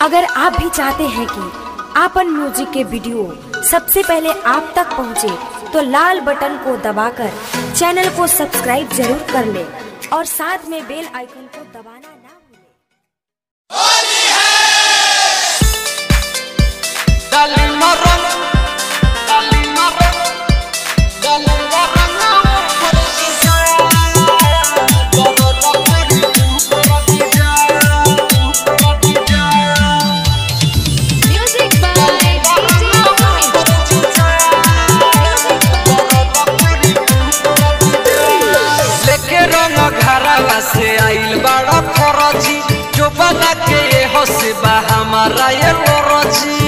अगर आप भी चाहते हैं कि आपन म्यूजिक के वीडियो सबसे पहले आप तक पहुंचे, तो लाल बटन को दबाकर चैनल को सब्सक्राइब जरूर कर ले और साथ में बेल आइकन को दबाना ना भूलें। से आइल बड़ा फौजी जो बना के ये हंसबा हमारा ये लोरजी